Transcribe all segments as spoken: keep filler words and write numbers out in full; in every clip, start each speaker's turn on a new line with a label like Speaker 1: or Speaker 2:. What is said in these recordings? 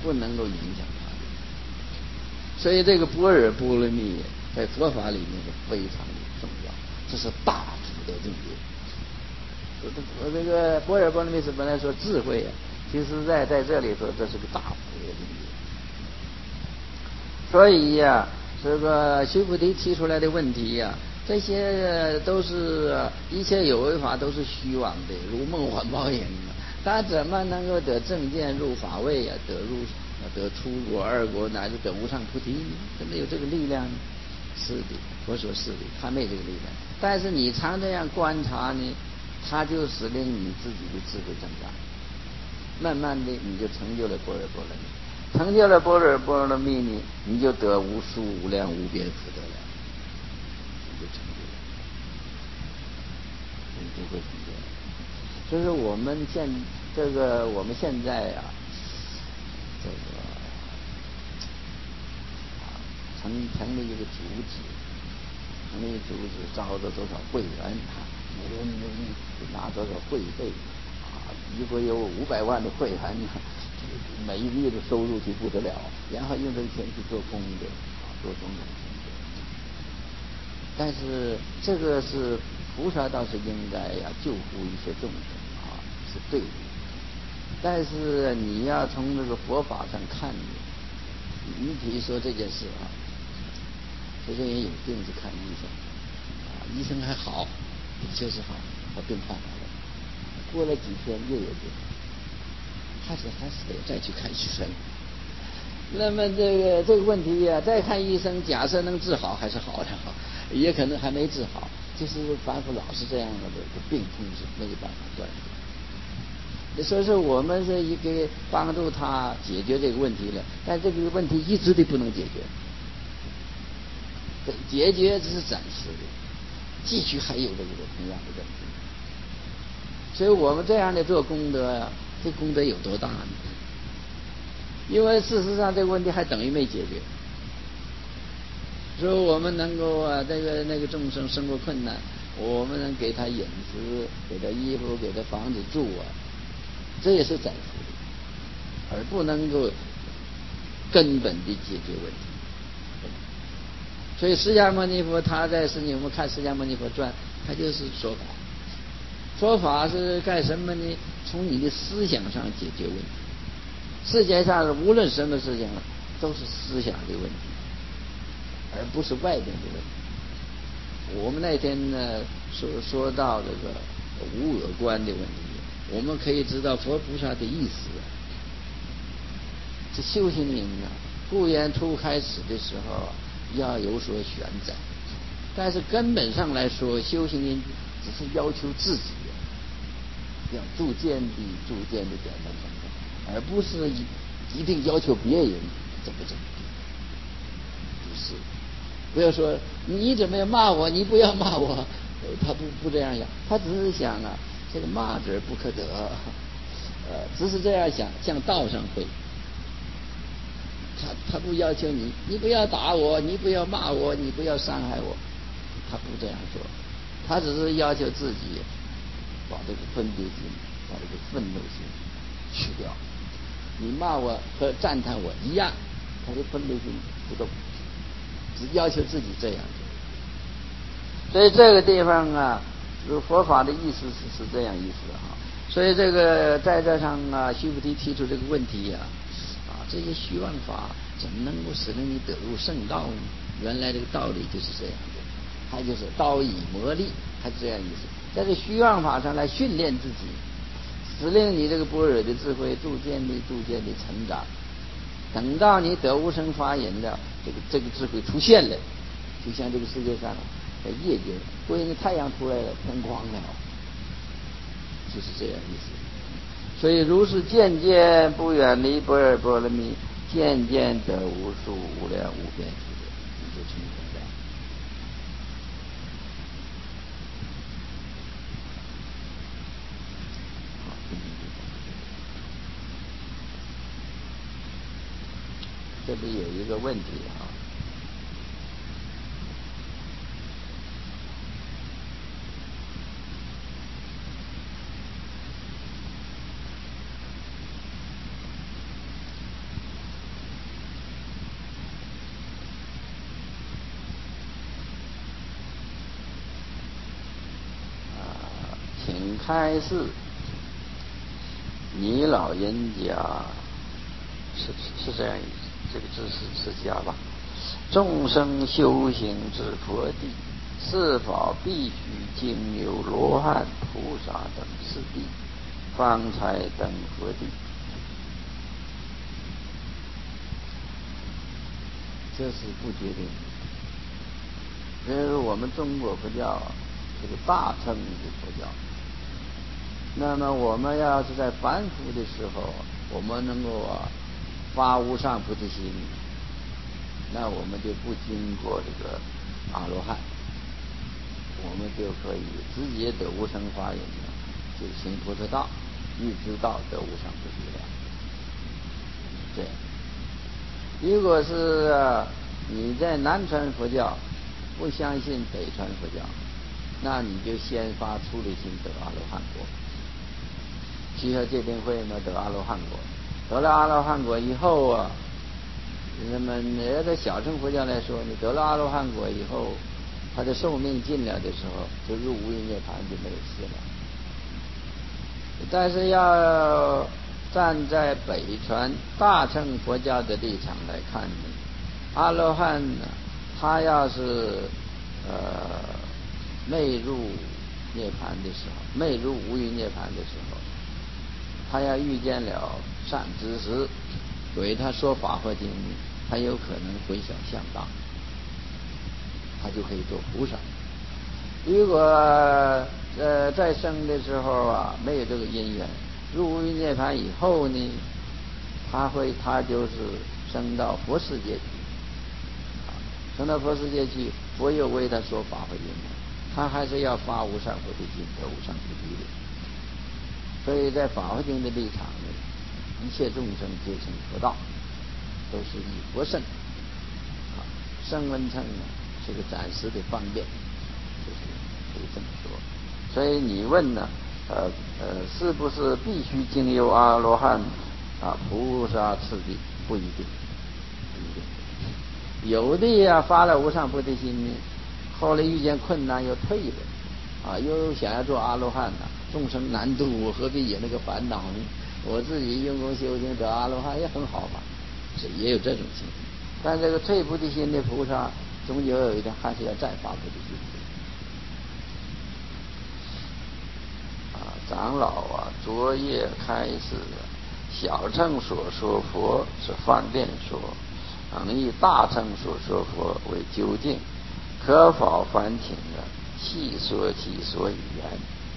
Speaker 1: 不能够影响他的。所以这个般若波罗蜜在佛法里面是非常的重要，这是大福的境界。我这个般若波罗蜜是本来说智慧啊，其实在在这里说这是个大福的境界。所以呀、啊，这个须菩提提出来的问题呀、啊，这些都是一切有为法都是虚妄的，如梦幻泡影。他怎么能够得正见入法位呀、啊？得入得出果二果，乃至得无上菩提？怎么有这个力量呢？是的，我说是的，他没这个力量。但是你常这样观察呢，他就使令你自己的智慧增长，慢慢的你就成就了般若波罗蜜，成就了般若波罗蜜呢，你就得无数无量无边福德了，你就成就了，你就会成就了。就是我们现这个我们现在啊，这个啊成成立一个组织，成立组织招了多少会员啊，每人拿多少会费啊，如果有五百万的会员，每一个月的收入就不得了，然后用这个钱去做功德啊，做种种功德。但是这个是菩萨倒是应该呀、啊、救护一些众生啊，是对的。但是你要从这个佛法上看，你比如说这件事啊，这些人有病去看医生啊，医生还好，就是好，把病看好了，过了几天又有病，还是还是得再去看医生。那么这个这个问题啊，再看医生，假设能治好还是好的好，也可能还没治好，就是反复老是这样的病痛是没有办法断的。所以说我们是一个帮助他解决这个问题了，但这个问题一直都不能解决，解决只是暂时的，继续还有这个同样的问题。所以我们这样的做功德呀、啊，这功德有多大呢？因为事实上这个问题还等于没解决。所以我们能够啊，这个那个众生生活困难，我们能给他饮食，给他衣服，给他房子住啊，这也是暂时的，而不能够根本的解决问题。所以释迦牟尼佛他在释迦，我们看释迦牟尼佛传，他就是说法，说法是干什么呢？从你的思想上解决问题。世界上无论什么事情都是思想的问题，而不是外面的问题。我们那天呢说说到这个无我观的问题，我们可以知道佛菩萨的意思。这修行人啊，固然初开始的时候要有所选择，但是根本上来说，修行人只是要求自己要逐渐地、逐渐地点到成功，而不是一定要求别人怎么怎么地。不是，不要说你怎么样骂我，你不要骂我，他不不这样想，他只是想啊，这个骂者不可得，呃，只是这样想，向道上会。他他不要求你，你不要打我，你不要骂我，你不要伤害我，他不这样做，他只是要求自己把这个分别心，把这个愤怒心去掉。你骂我和赞叹我一样，他的分别心不动，只要求自己这样做。所以这个地方啊，佛法的意思是是这样意思哈。所以这个在这上啊，须菩提提出这个问题呀、啊，啊，这些虚妄法怎么能够使得你得入圣道呢？原来这个道理就是这样的，它就是刀以磨砺，它是这样意思。在这虚妄法上来训练自己，使令你这个般若的智慧逐渐的、逐渐的成长。等到你得无生法忍了，这个这个智慧出现了，就像这个世界上在夜间，忽然太阳出来了，天光了，就是这样意思。所以如是渐渐不远离般若波罗蜜，渐渐得无数无量无边福德，你就成功了。这里有一个问题啊， 开示，你老人家是是这样，这个字是是家吧？众生修行至佛地，是否必须经由罗汉、菩萨等四地，方才登佛地？这是不决定的。这是我们中国佛教这个大乘的佛教。那么我们要是在凡夫的时候，我们能够啊发无上菩提心，那我们就不经过这个阿罗汉，我们就可以直接得无生法忍，就行菩萨道，欲知道得无上菩提了。这样，如果是你在南传佛教不相信北传佛教，那你就先发出离心得阿罗汉果。其实这定会呢得阿罗汉果，得了阿罗汉果以后啊，那么你在小乘佛教来说，你得了阿罗汉果以后，他的寿命尽了的时候，就入无余涅槃，就没有事了。但是要站在北传大乘佛教的立场来看呢，阿罗汉呢，他要是呃未入涅槃的时候，未入无余涅槃的时候，他要遇见了善知识，给他说法华经，他有可能回想向道，他就可以做菩萨。如果呃在生的时候啊没有这个因缘，入无余涅槃以后呢，他会他就是升到佛世界去，啊，升到佛世界去，佛又为他说法华经，他还是要发无上菩提心得无上菩提的。所以在法华经的立场呢，一切众生皆成佛道，都是以佛圣，啊，声闻乘呢是个暂时的方便，就是可以这么说。所以你问呢，呃呃，是不是必须经由阿罗汉啊、菩萨次第？不一定，不一定。有的呀发了无上菩提心呢，后来遇见困难又退了，啊，又想要做阿罗汉呢、啊。众生难度，我何必有那个烦恼呢？我自己用功修行得阿罗汉也很好嘛，是也有这种情况。但这个退菩提心的菩萨，终究有一天还是要再发菩提心的。啊，长老啊，昨夜开始，小乘所说佛是方便说，等以大乘所说佛为究竟，可否烦请啊？细说其所以然。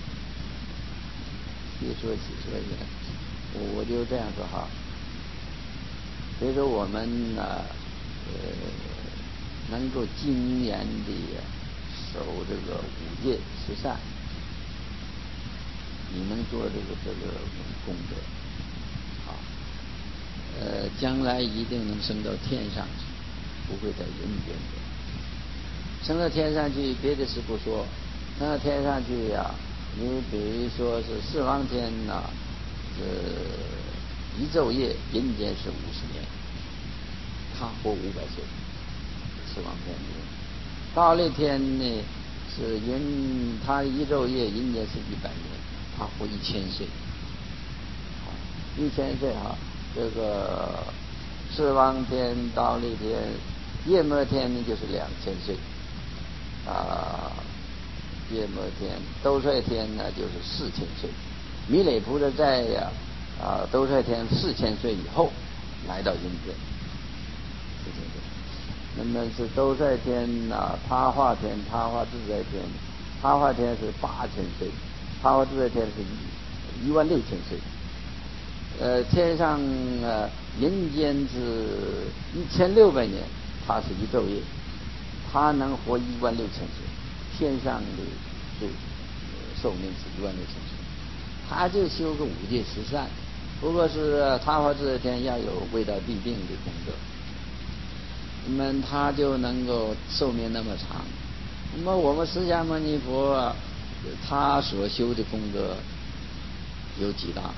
Speaker 1: 细说起所以然，我就这样说哈。所以说我们呢、啊，呃，能够精严地守这个五戒十善，你能做这个这个功德，啊，呃，将来一定能升到天上去，不会在人间的。升到天上去，别的事不说，升到天上去呀、啊。你比如说是四王天呐、啊，呃，一昼夜，人间是五十年，他活五百岁，四王天里。大力天呢是人，他一昼夜，人间是一百年，他活一千岁，啊，一千岁哈、啊。这个四王天、大力天、夜摩天呢就是两千岁，啊。夜摩天、兜率天呢，就是四千岁；弥勒菩萨在呀啊兜率天四千岁以后来到人间，四千岁。那么是兜率天呐、啊、他化天、他化自在天，他化天是八千岁，他化自在天是一一万六千岁。呃，天上呃人间是一千六百年，他是一昼夜，他能活一万六千岁。天上的就、呃、寿命是一万六千岁，他就修个五戒十善，不过是他化自在天要有未到地定的功德，那么他就能够寿命那么长。那么我们释迦牟尼佛他所修的功德有几大？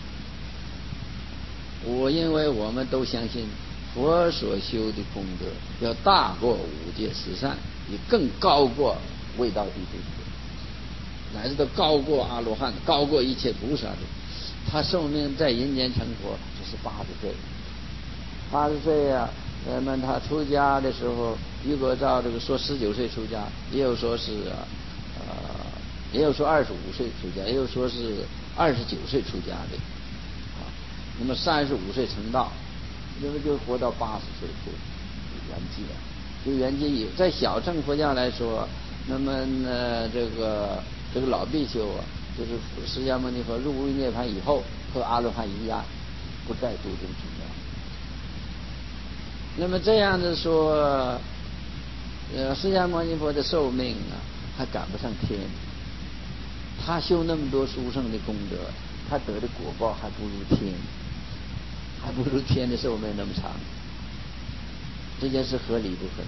Speaker 1: 我因为我们都相信佛所修的功德要大过五戒十善，也更高过未到地定。 乃至都高过阿罗汉，高过一切菩萨的。他寿命在人间成佛就是八十岁。八十岁啊，那么他出家的时候，如果照这个说十九岁出家，也有说是啊，呃，也有说二十五岁出家，也有说是二十九岁出家的，啊，那么三十五岁成道，那么就活到八十岁就圆寂了。就圆寂也在小乘佛教来说，那么呢这个这个老比丘啊，就是释迦牟尼佛入无余涅槃以后，和阿罗汉一样，不再度众生了。那么这样子说，呃，释迦牟尼佛的寿命啊，还赶不上天。他修那么多殊胜的功德，他得的果报还不如天，还不如天的寿命那么长。这件事合理不合理？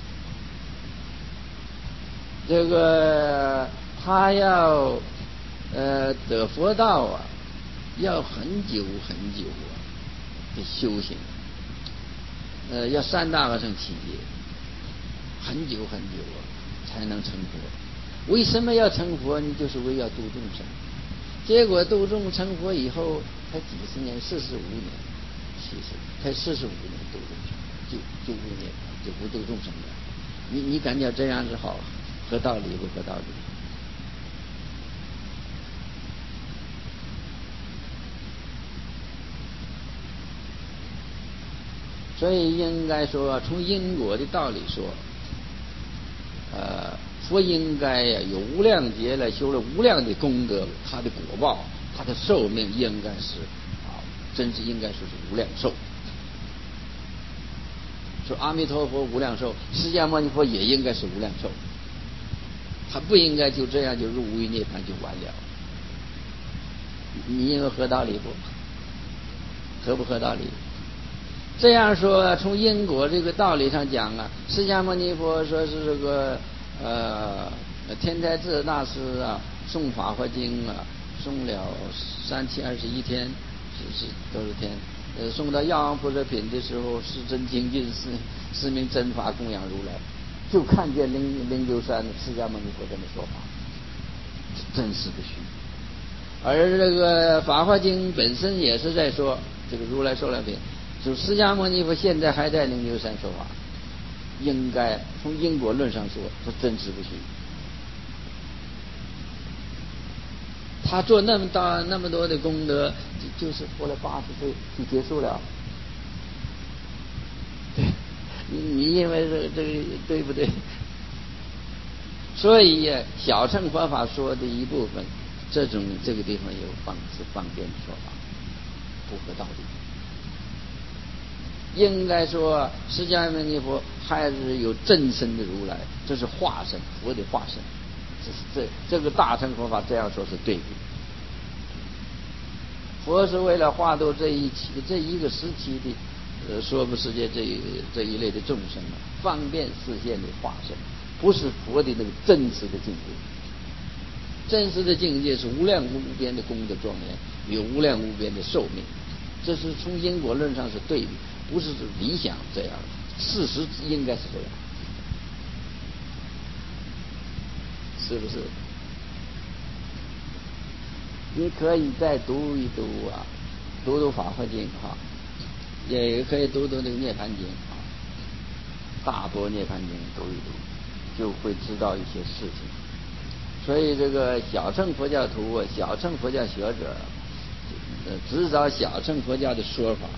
Speaker 1: 这个他要呃得佛道啊，要很久很久啊的修行。呃，要三大阿僧祇劫，很久很久啊，才能成佛。为什么要成佛？你就是为要度众生。结果度众成佛以后，才几十年，四十五年，其实才四十五年度众生，就就五年就不度众生了。你你感觉这样子好，合道理不合道理？所以应该说，从因果的道理说，呃，佛应该呀有无量劫来修了无量的功德，他的果报，他的寿命应该是啊，真是应该说是无量寿。说阿弥陀佛无量寿，释迦牟尼佛也应该是无量寿，他不应该就这样就入无余涅槃就完了。你认为合道理不？合不合道理？这样说，从因果这个道理上讲啊，释迦牟尼佛说是这个呃天台智大师啊诵法华经啊，诵了三七二十一天，是是多少天？呃，诵到药王菩萨品的时候，是真精进是是名真法供养如来，就看见灵灵鹫山释迦牟尼佛这么说法，真实不虚。而这个法华经本身也是在说这个如来寿量品。就释迦牟尼佛现在还在灵鹫山说法，应该从因果论上说是真实不虚。他做那么大那么多的功德，就就是活了八十岁就结束了。对，你你认为这个这个对不对？所以小乘佛法说的一部分，这种这个地方有方是方便的说法，不合道理。应该说，释迦牟尼佛还是有真身的如来，这是化身，佛的化身。这是这这个大乘佛法这样说是对的。佛是为了化度这一期这一个时期的呃娑婆世界这一这一类的众生啊，方便示现的化身，不是佛的那个真实的境界。真实的境界是无量无边的功德庄严，有无量无边的寿命。这是从因果论上是对的，不是理想这样，事实应该是这样，是不是？你可以再读一读啊，读读法华经啊，也可以读读那个涅槃经啊，大般涅槃经读一读，就会知道一些事情。所以这个小乘佛教徒啊，小乘佛教学者，呃，只找小乘佛教的说法，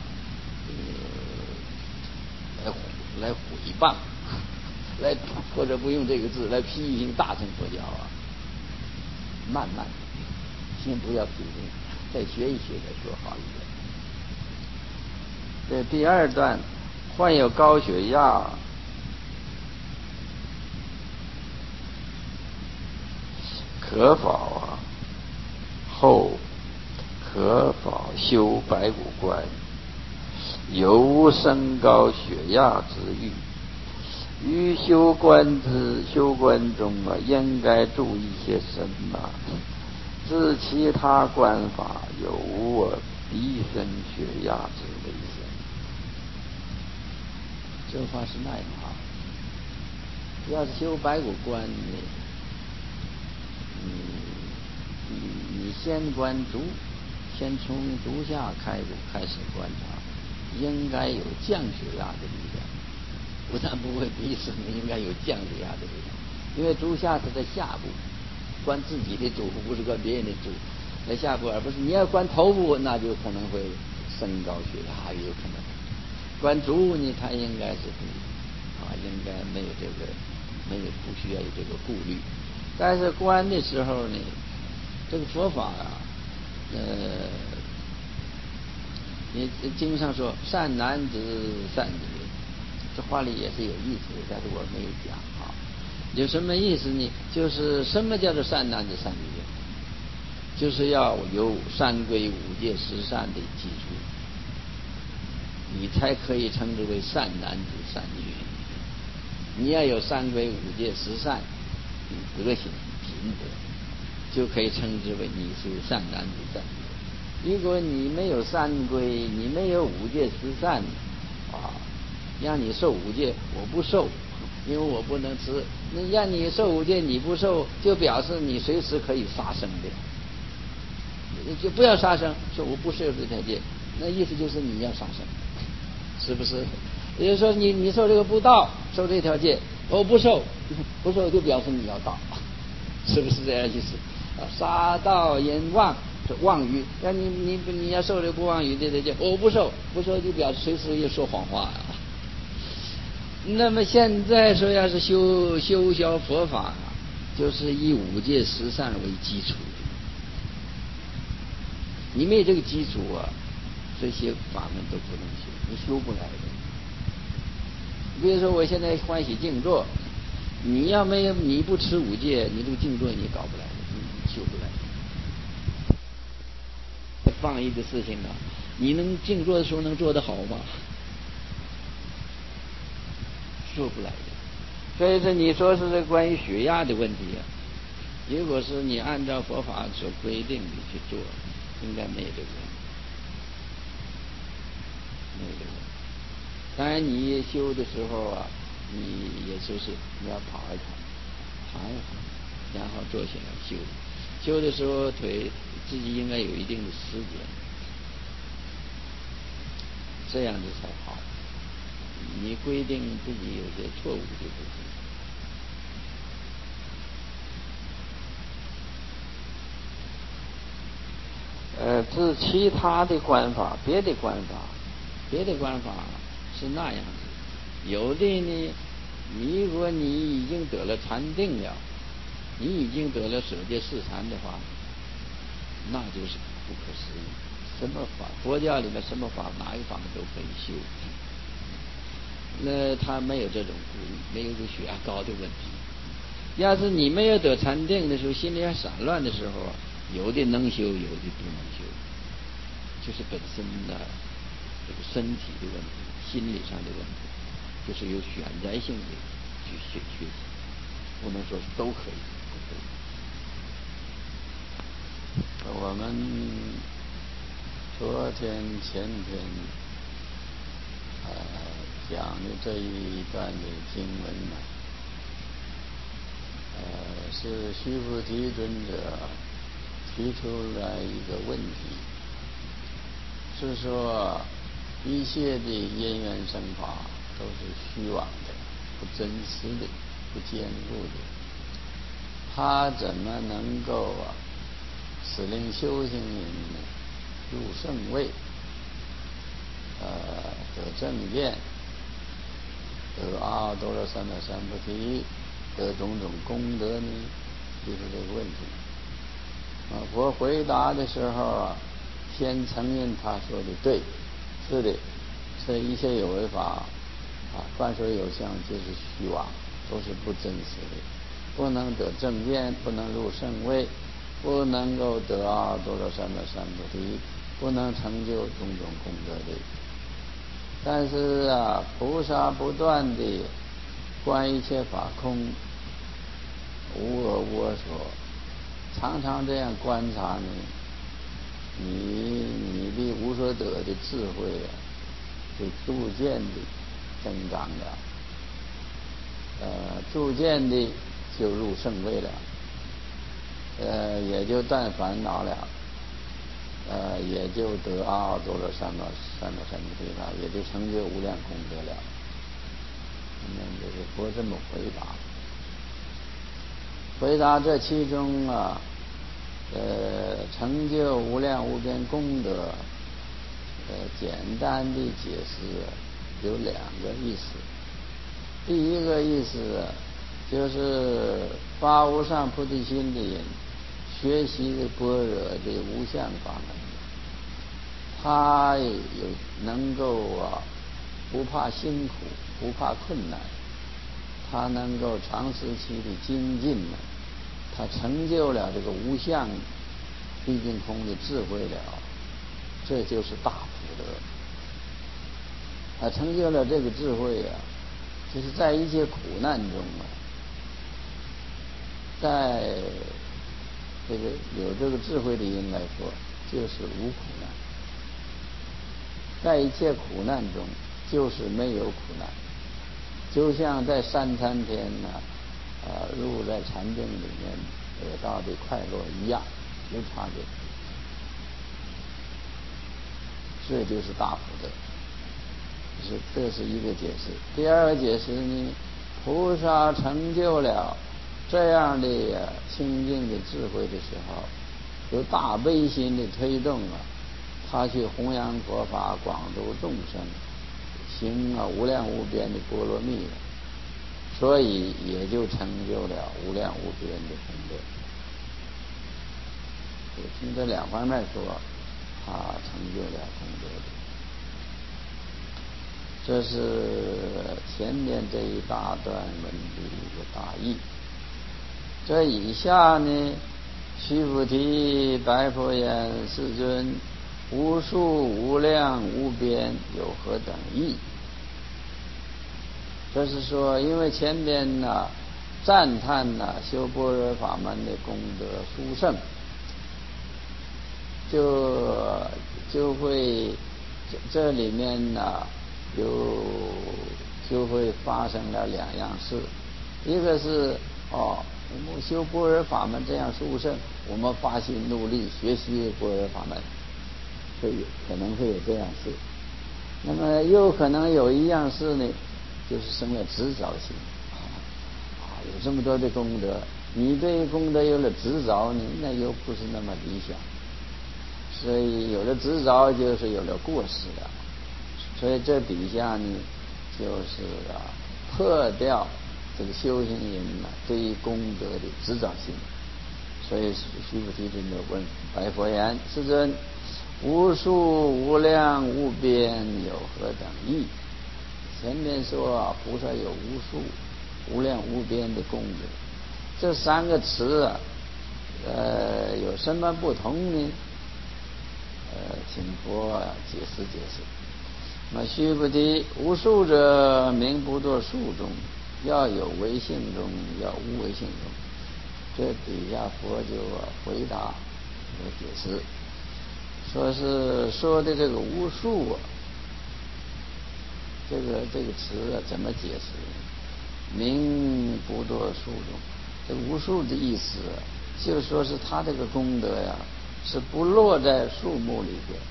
Speaker 1: 呃，来来毁谤，来或者不用这个字来批评大乘佛教啊，慢慢先不要批评，再学一学再说好一点。这第二段，患有高血压，可否啊？后可否修白骨观？有无升高血压之欲？于修观之修观中啊，应该注意些什么？自其他观法有无啊逼升血压之危险？这话是那样啊。要是修白骨观呢，嗯， 你先观足，先从足下开始开始观察，应该有降血压的力量，不但不会逼死你，应该有降血压的力量。因为足下是在下部，观自己的足，不是观别人的足，在下部，而不是你要观头部，那就可能会升高血压，也有可能。观足呢，它应该是不啊，应该没有这个，没有不需要有这个顾虑。但是观的时候呢，这个佛法啊，呃，你经上说善男子善女，这话里也是有意思的，但是我没有讲啊。有什么意思呢？就是什么叫做善男子善女？就是要有三归五戒十善的基础，你才可以称之为善男子善女。你要有三归五戒十善的德行品德，就可以称之为你是善男子善女。如果你没有三归，你没有五戒十善啊，让你受五戒，我不受，因为我不能吃。那让你受五戒你不受，就表示你随时可以杀生的，就不要杀生，说我不受这条戒，那意思就是你要杀生，是不是？也就是说你你受这个不道，受这条戒，我不受，不受就表示你要道，是不是这样意思？啊，杀盗淫妄是妄语，那你你你要受这个不妄语的这戒，我不受，不受就表示随时又说谎话啊。那么现在说要是修修销佛法，就是以五戒十善为基础的。你没有这个基础啊，这些法门都不能修，你修不来的。比如说我现在欢喜静坐，你要没有你不持五戒，你这个静坐你搞不来的，你修不来的。放逸的事情啊，你能静坐的时候能做得好吗？做不来的。所以说你说是这关于血压的问题啊，如果是你按照佛法所规定的去做，应该没有这个问题，没有这个问题。当然你修的时候啊，你也就是你要跑一跑，跑一跑，然后坐起来修。修的时候腿自己应该有一定的时间，这样子才好。你规定自己有些错误就不行。呃，至其他的观法，别的观法，别的观法是那样子。有的呢，你如果你已经得了禅定了，你已经得了舍戒四禅的话，那就是不可思议。什么法？佛教里面什么法，哪一个法都可以修。那他没有这种顾虑，没有这血压高的问题。要是你没有得禅定的时候，心里还散乱的时候，有的能修，有的不能修，就是本身的这个身体的问题，心理上的问题，就是有选择性的去学学习，不能说都可以，不可以。我们昨天前天呃讲的这一段的经文呢，呃是须菩提尊者提出来一个问题，是说一切的因缘生法都是虚妄的，不真实的，不坚固的，他怎么能够啊使令修行人入圣位，呃得正见，得阿耨多罗三藐三菩提，得种种功德呢？就是这个问题。啊，佛回答的时候啊，先承认他说的对，是的，这一切有为法啊，凡所有相就是虚妄，都是不真实的，不能得正见，不能入圣位，不能够得阿耨多罗三藐三菩提，不能成就种种功德的。但是啊，菩萨不断的观一切法空，无我无我所，常常这样观察呢，你你的无所得的智慧啊，就逐渐的增长了，呃，逐渐的就入圣位了。 呃，也就断烦恼了，呃，也就得阿耨多罗三藐三藐三菩提了，也就成就无量功德了。那这个佛这么回答，回答这其中啊，呃，成就无量无边功德，呃，简单的解释有两个意思。第一个意思就是发无上菩提心的人学习的般若的无相法门，他有能够啊不怕辛苦，不怕困难，他能够长时期的精进呢，他成就了这个无相毕竟空的智慧了，这就是大福德。他成就了这个智慧啊，就是在一切苦难中啊，在这个有这个智慧的人来说，就是无苦难；在一切苦难中，就是没有苦难。就像在三餐天呢，啊、呃，入在禅定里面得到的快乐一样，无差别。这就是大福德。是，这是一个解释。第二个解释呢，菩萨成就了这样的清净的智慧的时候，有大悲心的推动啊，他去弘扬佛法，广度众生，行啊无量无边的波罗蜜，所以也就成就了无量无边的功德。从这两方面说，他成就了功德的。这是前面这一大段文的一个大意。这以下呢，须菩提白佛言：世尊，无数无量无边有何等义？这是说，因为前边呢、啊、赞叹呢、啊、修般若法门的功德殊胜，就就会这这里面呢、啊有就会发生了两样事。一个是哦，我们修般若法门这样殊胜，我们发心努力学习般若法门，会有可能会有这样事。那么又可能有一样事呢，就是生了执着心啊，有这么多的功德，你对功德有了执着呢，那又不是那么理想，所以有了执着就是有了过失了。所以这底下呢，就是啊，破掉这个修行人呢、啊、对于功德的执着心。所以须菩提就问白佛言：世尊，无数无量无边有何等义？前面说啊，菩萨有无数无量无边的功德，这三个词啊，呃，有什么不同呢？呃，请佛啊解释解释。那么须菩提，无数者名不作数中，要有为性中，要无为性中。这底下佛就回答这个解释，说是说的这个无数啊，这个这个词啊怎么解释？名不作数中，这无数的意思啊，就说是他这个功德呀，是不落在数目里边。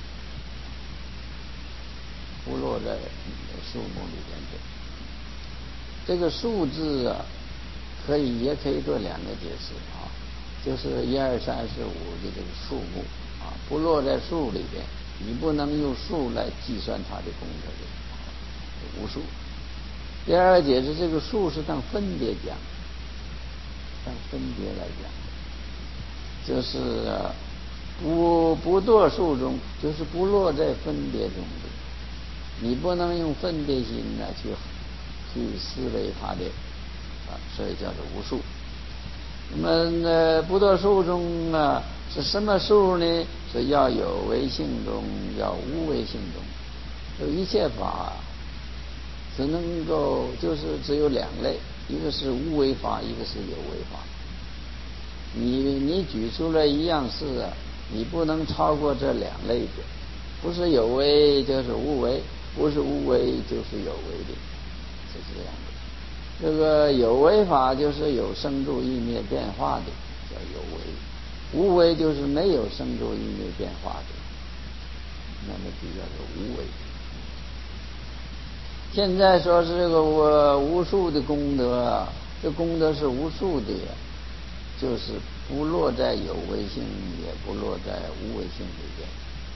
Speaker 1: 不落在数目里边的这个数字啊，可以也可以做两个解释啊，就是一二三四五的这个数目啊，不落在数里边，你不能用数来计算它的功德的无数。第二个解释，这个数是当分别讲，当分别来讲，就是啊，不不堕数中，就是不落在分别中的。你不能用分别心呢去去思维它的啊，所以叫做无数。那么呢，不堕数中啊，是什么数呢？是要有为性中，要无为性中。就一切法只能够就是只有两类，一个是无为法，一个是有为法。你你举出了一样事啊，你不能超过这两类的，不是有为就是无为。不是无为就是有为的，是这样的。这个有为法就是有生住意灭变化的，叫有为。 无为就是没有生住因缘变化的，那么就叫做无为。现在说是这个我无数的功德啊，这功德是无数的，就是不落在有为性，也不落在无为性里边。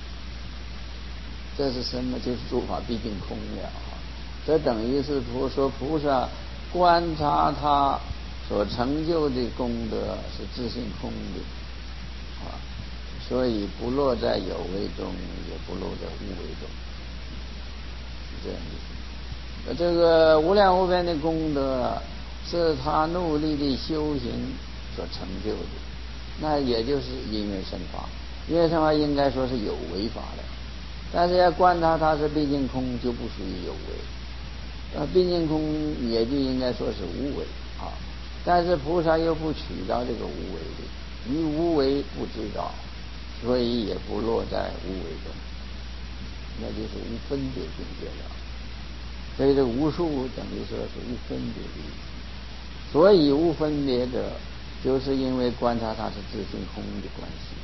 Speaker 1: 这是什么？就是诸法毕竟空了啊！这等于是菩说菩萨观察他所成就的功德是自性空的啊，所以不落在有为中，也不落在无为中，是这样的。这个无量无边的功德是他努力的修行所成就的，那也就是因缘生法。因缘生法应该说是有为法的，但是要观察它是毕竟空，就不属于有为。呃，毕竟空也就应该说是无为啊。但是菩萨又不取到这个无为的，于无为不知道，所以也不落在无为中，那就是无分别境界了。所以这无数等于说是无分别的意思，所以无分别者，就是因为观察它是自性空的关系。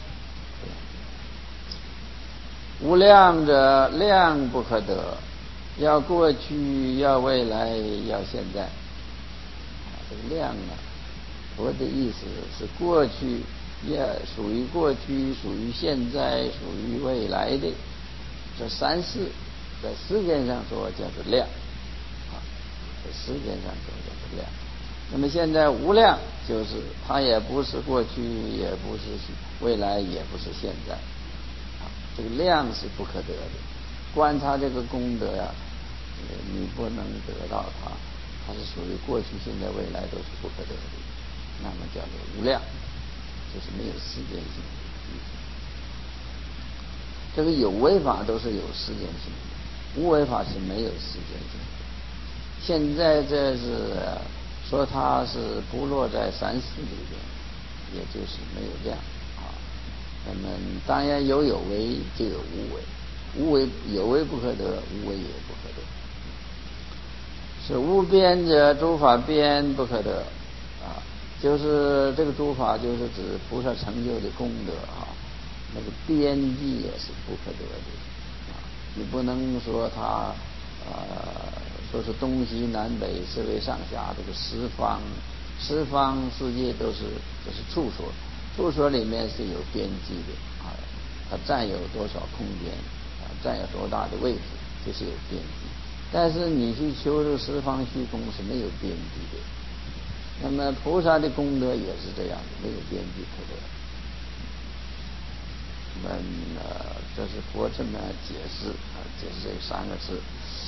Speaker 1: 无量者，量不可得，要过去，要未来，要现在。啊，这个量啊，我的意思是过去也属于过去，属于现在，属于未来的这三世，在时间上说叫做量。在时间上说叫做量。那么现在无量，就是它也不是过去，也不是未来，也不是现在。啊，这个量是不可得的。观察这个功德呀、啊，你不能得到它，它是属于过去、现在、未来都是不可得的。那么叫做无量，就是没有时间性的。这个有为法都是有时间性的，无为法是没有时间性的。现在这是说它是不落在三世里边，也就是没有量啊。那么当然有有为就有无为，无为有为不可得，无为也不可得。是无边者，诸法边不可得啊，就是这个诸法就是指菩萨成就的功德啊，那个边际也是不可得的啊。你不能说它呃。说是东西南北四维上下，这个十方十方世界都是都是处所，处所里面是有边际的啊，它占有多少空间啊，占有多大的位置，就是有边际。但是你去求这十方虚空是没有边际的。那么菩萨的功德也是这样的，没有边际可得。那么、呃、这是佛这么解释啊，解释这三个字。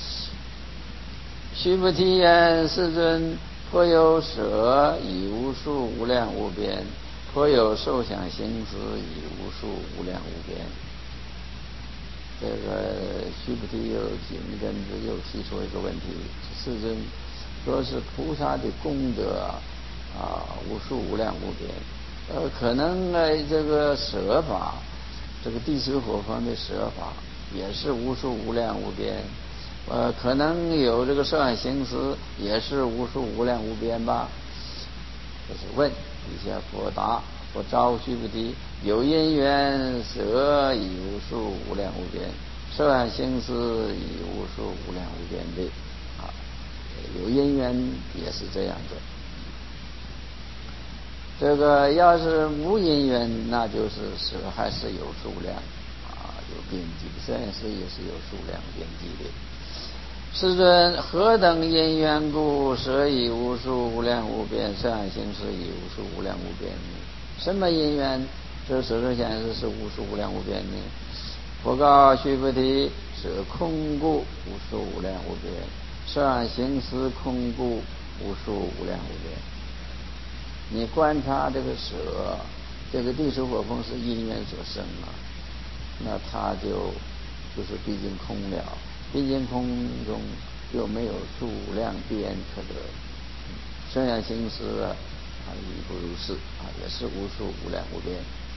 Speaker 1: 须菩提言：世尊，颇有舍以无数无量无边，颇有受想行识以无数无量无边。这个须菩提又紧跟着又提出一个问题：世尊，说是菩萨的功德啊，无数无量无边，呃，可能呢这个舍法，这个地水火风的舍法也是无数无量无边。呃，可能有这个受想行识也是无数无量无边吧。这是问底下佛答，佛招须菩提：有因缘舍以无数无量无边，受想行识以无数无量无边的啊，有因缘也是这样的。这个要是无因缘，那就是舍还是有数量啊，有边际的，受想行识也是有数量边际的。世尊，何等因缘故舍以无数无量无边，受想行识以无数无量无边呢？什么因缘这舍受想行识是无数无量无边呢？佛告须菩提：舍空故无数无量无边，受想行识空故无数无量无边。你观察这个舍，这个地水火风是因缘所生啊，那它就就是毕竟空了。毕竟空中又没有数量边可得，受想行识啊，亦不如是啊，也是无数无量无边。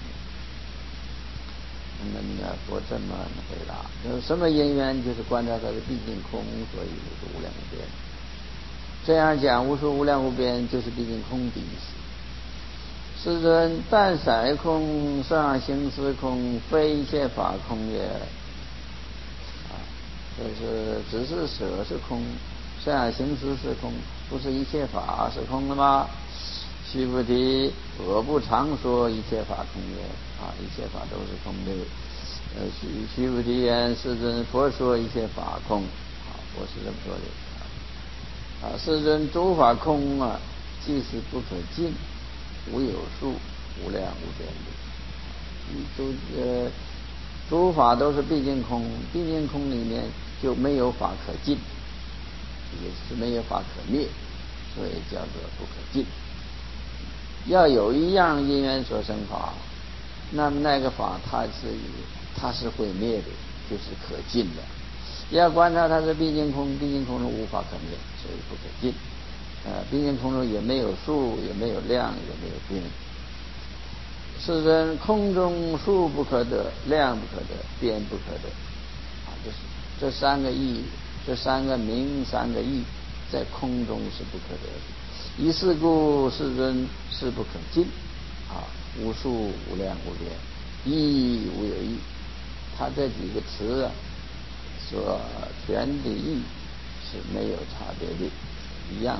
Speaker 1: 那么呢，佛这么回答：什么因缘？就是观察它的毕竟空，所以无数无量无边。这样讲，无数无量无边就是毕竟空的意思。 世尊，但色空，色行识空，非一切法空也。啊，就是只是舍是空，色行识是空，不是一切法是空的吗？须菩提，我不常说一切法空也。啊，一切法都是空的。呃，须须菩提言：世尊，佛说一切法空。啊，我是这么说的。啊，世尊，诸法空啊，即是不可尽，无有数，无量无边的。诸呃，诸法都是毕竟空，毕竟空里面就没有法可尽，也是没有法可灭，所以叫做不可尽。要有一样因缘所生法，那么那个法它是它是会灭的，就是可尽的。要观察它是毕竟空，毕竟空中无法可灭，所以不可尽。呃，毕竟空中也没有数，也没有量，也没有边。世尊，空中数不可得，量不可得，边不可得。啊，这是这三个义，这三个名，三个义，在空中是不可得的。以是故，世尊是不可尽。啊，无数无量无边，义无有义。他这几个词啊，所全的义是没有差别的，一样的。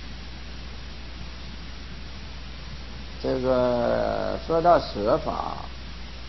Speaker 1: 这个说到舍法，